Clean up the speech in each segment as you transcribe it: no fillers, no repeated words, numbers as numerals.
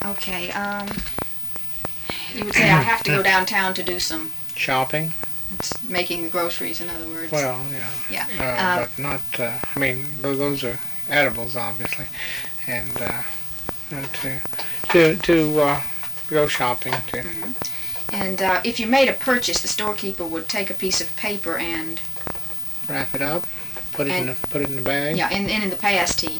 Okay, you would say I have to go downtown to do some shopping. It's making the groceries, in other words. Well, yeah. Yeah. But not. I mean, those are edibles, obviously, and to go shopping too. Mm-hmm. And if you made a purchase, the storekeeper would take a piece of paper and wrap it up, put it in the bag. Yeah, and in the past he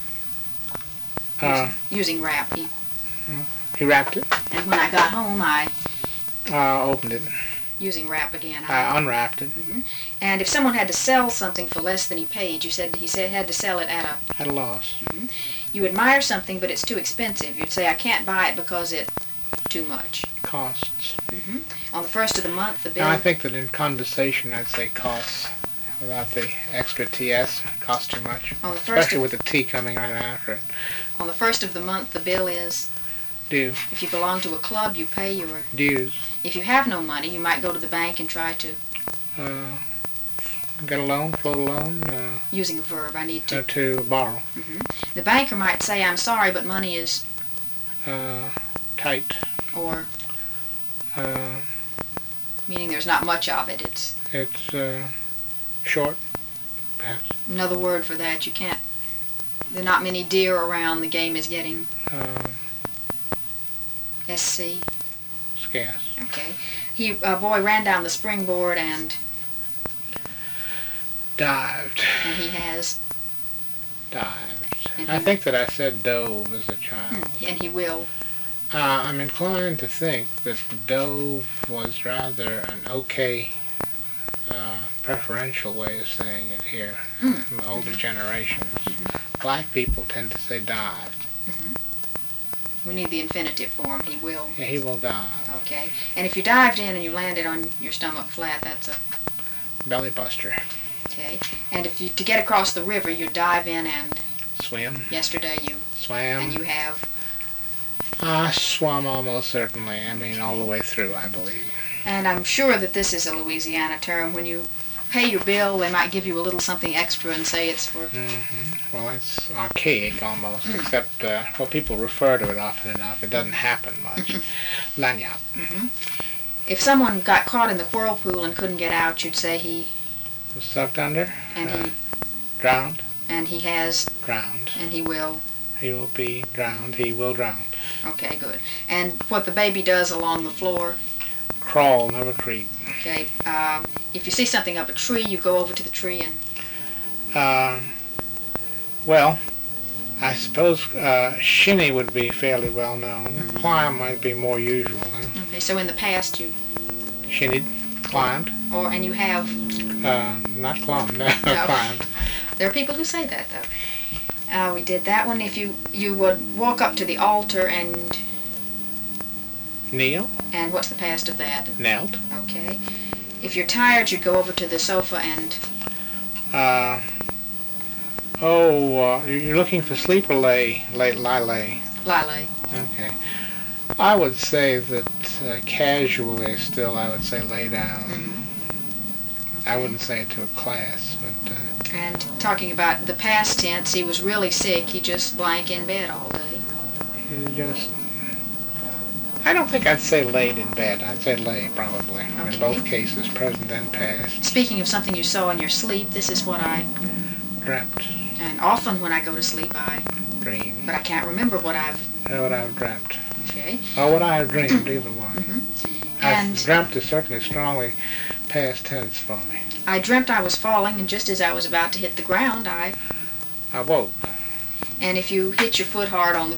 using wrap. He wrapped it. And when I got home, I opened it. Using wrap again. I unwrapped it. Mm-hmm. And if someone had to sell something for less than he paid, he said had to sell it at a loss. Mm-hmm. You admire something, but it's too expensive. You'd say, I can't buy it because it's too much. Costs. Mm-hmm. On the first of the month, the bill... Now, I think that in condensation, I'd say costs. Without the extra TS, costs too much. On the first especially with the T coming right after it. On the first of the month, the bill is... Due. If you belong to a club, you pay your... dues. If you have no money, you might go to the bank and try to... get a loan, float a loan. Using a verb, I need to... to borrow. Mm-hmm. The banker might say, I'm sorry, but money is... tight. Or... meaning there's not much of it. It's short, perhaps. Another word for that, you can't... There are not many deer around, the game is getting... SC? Scarce. Okay. A boy ran down the springboard and... dived. And he has... dived. I think that I said dove as a child. And he will. I'm inclined to think that dove was rather an okay preferential way of saying it here from older generations. Mm-hmm. Black people tend to say dived. Mm-hmm. We need the infinitive form, he will. Yeah, he will dive. Okay. And if you dived in and you landed on your stomach flat, that's a... belly buster. Okay. And if you, to get across the river, you dive in and... swim. Yesterday you... swam. And you have... I swam almost certainly. I mean, all the way through, I believe. And I'm sure that this is a Louisiana term. When you pay your bill, they might give you a little something extra and say it's for... Mm-hmm. Well, it's archaic almost, except, well, people refer to it often enough. It doesn't happen much. Lagniappe. Mm-hmm. If someone got caught in the whirlpool and couldn't get out, you'd say he... was sucked under? And he... drowned? And he has... drowned. And he will... he will be drowned. He will drown. Okay, good. And what the baby does along the floor? Crawl, never creep. Okay. If you see something up a tree, you go over to the tree and... well, I suppose shinny would be fairly well known. Mm-hmm. Climb might be more usual. Huh? Okay, so in the past you... shinnied, climbed. And you have... not climbed, no. Climbed. There are people who say that, though. We did that one. If you would walk up to the altar and... kneel. And what's the past of that? Knelt. Okay. If you're tired, you'd go over to the sofa and... you're looking for sleep or lay? Lie. Lie. Okay. I would say that casually still, I would say lay down. Mm-hmm. Okay. I wouldn't say it to a class, but... And talking about the past tense, he was really sick. He just blank in bed all day. He just... I don't think I'd say laid in bed. I'd say lay, probably. Okay. In both cases, present and past. Speaking of something you saw in your sleep, this is what I... dreamt. And often when I go to sleep, I... dream. But I can't remember what I've... what I've dreamt. Okay. Or what I have dreamed, either one. Mm-hmm. And dreamt is certainly strongly past tense for me. I dreamt I was falling, and just as I was about to hit the ground, I woke. And if you hit your foot hard on the